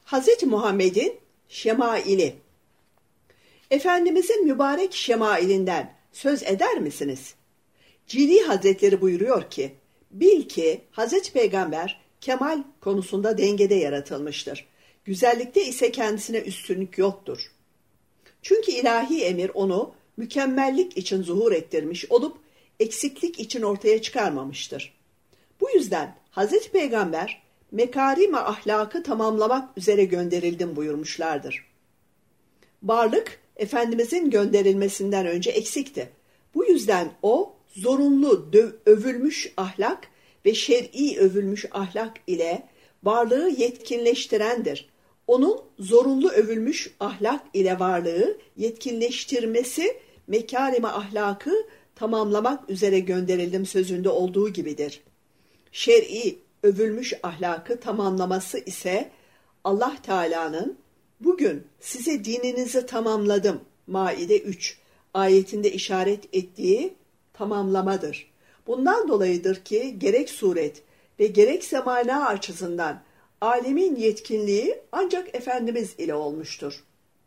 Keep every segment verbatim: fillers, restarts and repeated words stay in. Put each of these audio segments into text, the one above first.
Hazreti Muhammed'in şemaili. Efendimizin mübarek şemailinden söz eder misiniz? Cili Hazretleri buyuruyor ki, bil ki Hazreti Peygamber kemal konusunda dengede yaratılmıştır. Güzellikte ise kendisine üstünlük yoktur. Çünkü ilahi emir onu mükemmellik için zuhur ettirmiş olup eksiklik için ortaya çıkarmamıştır. Bu yüzden Hazreti Peygamber mekarime ahlakı tamamlamak üzere gönderildim buyurmuşlardır. Varlık Efendimizin gönderilmesinden önce eksikti. Bu yüzden o zorunlu döv- övülmüş ahlak ve şer'i övülmüş ahlak ile varlığı yetkinleştirendir. Onun zorunlu övülmüş ahlak ile varlığı yetkinleştirmesi mekarime ahlakı tamamlamak üzere gönderildim sözünde olduğu gibidir. Şer'i övülmüş ahlakı tamamlaması ise Allah Teala'nın bugün size dininizi tamamladım Maide üç ayetinde işaret ettiği tamamlamadır. Bundan dolayıdır ki gerek suret ve gerekse mana açısından alemin yetkinliği ancak Efendimiz ile olmuştur.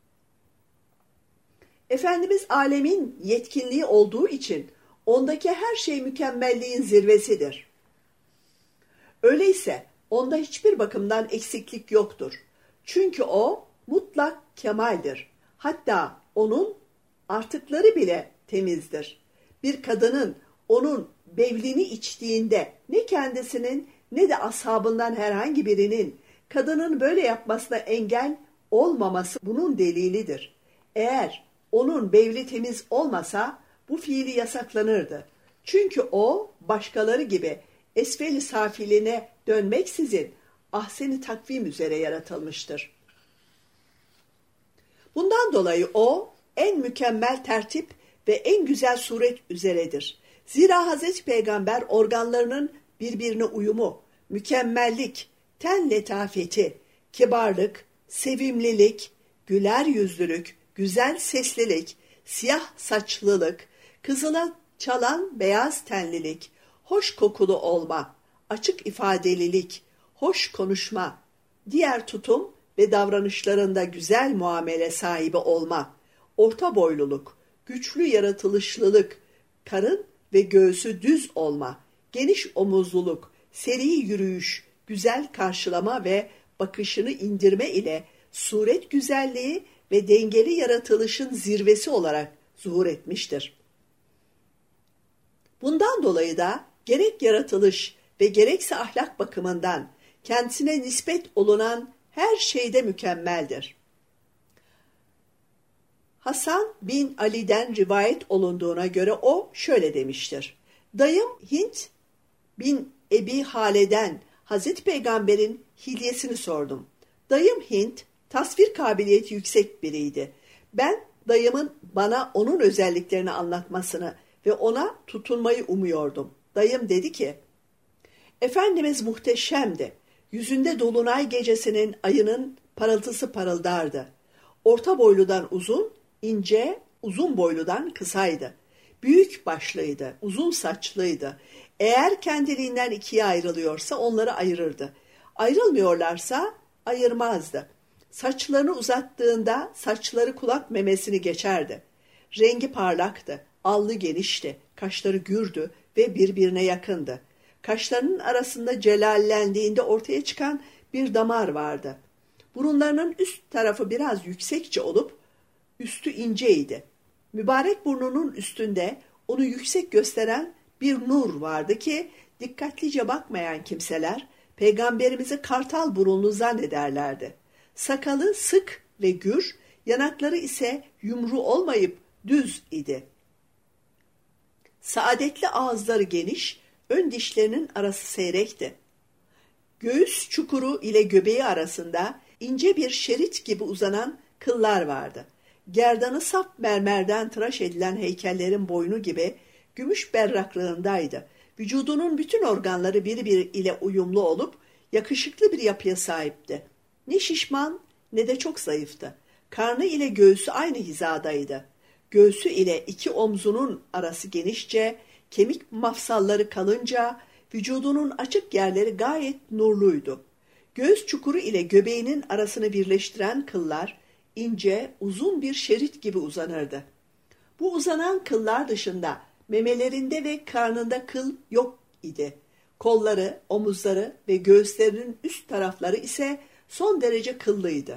Efendimiz alemin yetkinliği olduğu için ondaki her şey mükemmelliğin zirvesidir. Öyleyse onda hiçbir bakımdan eksiklik yoktur. Çünkü o mutlak kemaldir. Hatta onun artıkları bile temizdir. Bir kadının onun bevlini içtiğinde ne kendisinin ne de ashabından herhangi birinin kadının böyle yapmasına engel olmaması bunun delilidir. Eğer onun bevli temiz olmasa bu fiili yasaklanırdı. Çünkü o başkaları gibi esfel-i safiline dönmeksizin ahsen-i takvim üzere yaratılmıştır. Bundan dolayı o en mükemmel tertip ve en güzel suret üzeredir. Zira Hazreti Peygamber organlarının birbirine uyumu, mükemmellik, ten letafeti, kibarlık, sevimlilik, güler yüzlülük, güzel seslilik, siyah saçlılık, kızıla çalan beyaz tenlilik, hoş kokulu olma, açık ifadelilik, hoş konuşma, diğer tutum ve davranışlarında güzel muamele sahibi olma, orta boyluluk, güçlü yaratılışlılık, karın ve göğsü düz olma, geniş omuzluluk, seri yürüyüş, güzel karşılama ve bakışını indirme ile suret güzelliği ve dengeli yaratılışın zirvesi olarak zuhur etmiştir. Bundan dolayı da gerek yaratılış ve gerekse ahlak bakımından kendisine nispet olunan her şeyde mükemmeldir. Hasan bin Ali'den rivayet olunduğuna göre o şöyle demiştir. Dayım Hint bin Ebi Hale'den Hazreti Peygamber'in hilyesini sordum. Dayım Hint tasvir kabiliyeti yüksek biriydi. Ben dayımın bana onun özelliklerini anlatmasını ve ona tutunmayı umuyordum. Dayım dedi ki, Efendimiz muhteşemdi. Yüzünde dolunay gecesinin ayının parıltısı parıldardı. Orta boyludan uzun, ince, uzun boyludan kısaydı. Büyük başlıydı, uzun saçlıydı. Eğer kendiliğinden ikiye ayrılıyorsa onları ayırırdı. Ayrılmıyorlarsa ayırmazdı. Saçlarını uzattığında saçları kulak memesini geçerdi. Rengi parlaktı, alnı genişti, kaşları gürdü ve birbirine yakındı. Kaşlarının arasında celallendiğinde ortaya çıkan bir damar vardı. Burunlarının üst tarafı biraz yüksekçe olup üstü inceydi. Mübarek burnunun üstünde onu yüksek gösteren bir nur vardı ki dikkatlice bakmayan kimseler Peygamberimizi kartal burunlu zannederlerdi. Sakalı sık ve gür, yanakları ise yumru olmayıp düz idi. Saadetli ağızları geniş, ön dişlerinin arası seyrekti. Göğüs çukuru ile göbeği arasında ince bir şerit gibi uzanan kıllar vardı. Gerdanı saf mermerden tıraş edilen heykellerin boynu gibi gümüş berraklığındaydı. Vücudunun bütün organları birbiri ile uyumlu olup yakışıklı bir yapıya sahipti. Ne şişman ne de çok zayıftı. Karnı ile göğsü aynı hizadaydı. Göğsü ile iki omzunun arası genişçe, kemik mafsalları kalınca, vücudunun açık yerleri gayet nurluydu. Göğüs çukuru ile göbeğinin arasını birleştiren kıllar ince, uzun bir şerit gibi uzanırdı. Bu uzanan kıllar dışında memelerinde ve karnında kıl yok idi. Kolları, omuzları ve göğüslerinin üst tarafları ise son derece kıllıydı.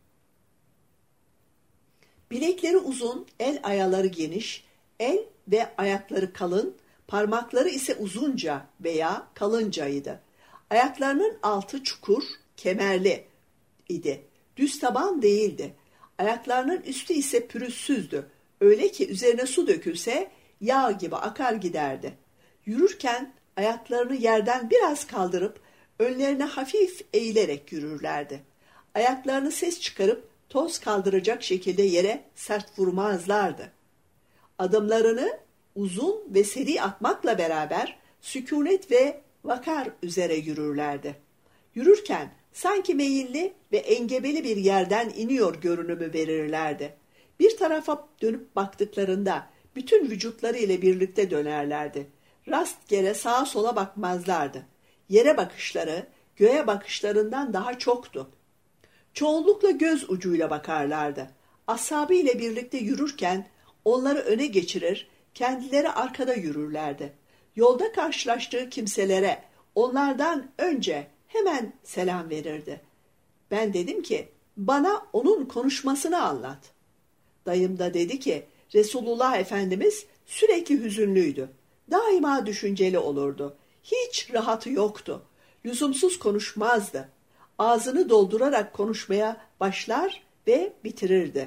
Bilekleri uzun, el ayaları geniş, el ve ayakları kalın, parmakları ise uzunca veya kalıncaydı. Ayaklarının altı çukur, kemerli idi. Düz taban değildi. Ayaklarının üstü ise pürüzsüzdü. Öyle ki üzerine su dökülse yağ gibi akar giderdi. Yürürken ayaklarını yerden biraz kaldırıp önlerine hafif eğilerek yürürlerdi. Ayaklarını ses çıkarıp toz kaldıracak şekilde yere sert vurmazlardı. Adımlarını uzun ve seri atmakla beraber sükunet ve vakar üzere yürürlerdi. Yürürken sanki meyilli ve engebeli bir yerden iniyor görünümü verirlerdi. Bir tarafa dönüp baktıklarında bütün vücutları ile birlikte dönerlerdi. Rastgele sağa sola bakmazlardı. Yere bakışları göğe bakışlarından daha çoktu. Çoğunlukla göz ucuyla bakarlardı. Ashabı ile birlikte yürürken onları öne geçirir, kendileri arkada yürürlerdi. Yolda karşılaştığı kimselere onlardan önce hemen selam verirdi. Ben dedim ki, bana onun konuşmasını anlat. Dayım da dedi ki, Resulullah Efendimiz sürekli hüzünlüydü. Daima düşünceli olurdu. Hiç rahatı yoktu. Lüzumsuz konuşmazdı. Ağzını doldurarak konuşmaya başlar ve bitirirdi.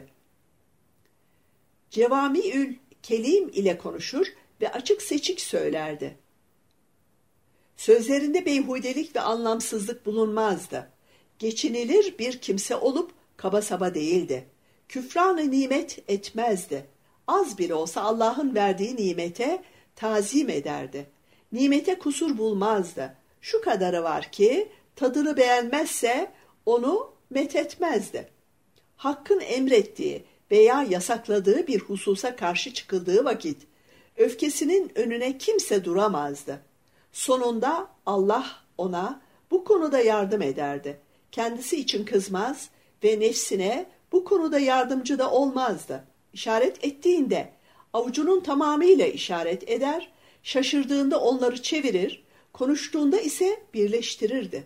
Cevamiül kelim ile konuşur ve açık seçik söylerdi. Sözlerinde beyhudelik ve anlamsızlık bulunmazdı. Geçinilir bir kimse olup kaba saba değildi. Küfran-ı nimet etmezdi. Az bile olsa Allah'ın verdiği nimete tazim ederdi. Nimete kusur bulmazdı. Şu kadarı var ki tadını beğenmezse onu methetmezdi. Hakkın emrettiği veya yasakladığı bir hususa karşı çıkıldığı vakit öfkesinin önüne kimse duramazdı. Sonunda Allah ona bu konuda yardım ederdi. Kendisi için kızmaz ve nefsine bu konuda yardımcı da olmazdı. İşaret ettiğinde avucunun tamamıyla işaret eder, şaşırdığında onları çevirir, konuştuğunda ise birleştirirdi.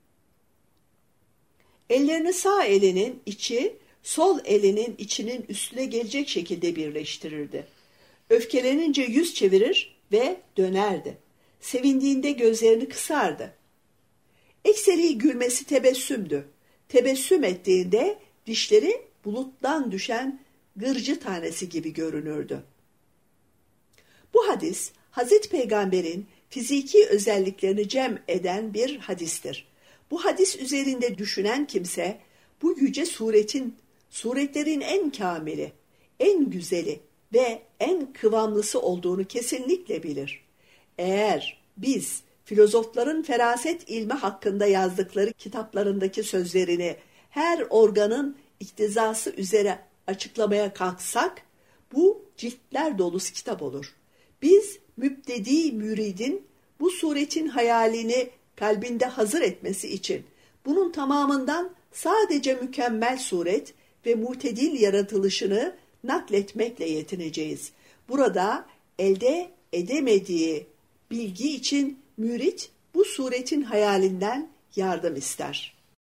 Ellerini sağ elinin içi, sol elinin içinin üstüne gelecek şekilde birleştirirdi. Öfkelenince yüz çevirir ve dönerdi. Sevindiğinde gözlerini kısardı. Ekseri gülmesi tebessümdü. Tebessüm ettiğinde dişleri buluttan düşen gırcı tanesi gibi görünürdü. Bu hadis, Hazreti Peygamber'in fiziki özelliklerini cem eden bir hadistir. Bu hadis üzerinde düşünen kimse, bu yüce suretin, suretlerin en kamili, en güzeli ve en kıvamlısı olduğunu kesinlikle bilir. Eğer biz filozofların feraset ilmi hakkında yazdıkları kitaplarındaki sözlerini her organın iktizası üzere açıklamaya kalksak, bu ciltler dolusu kitap olur. Biz mübtedi müridin bu suretin hayalini kalbinde hazır etmesi için bunun tamamından sadece mükemmel suret ve mutedil yaratılışını nakletmekle yetineceğiz. Burada elde edemediği bilgi için mürit bu suretin hayalinden yardım ister.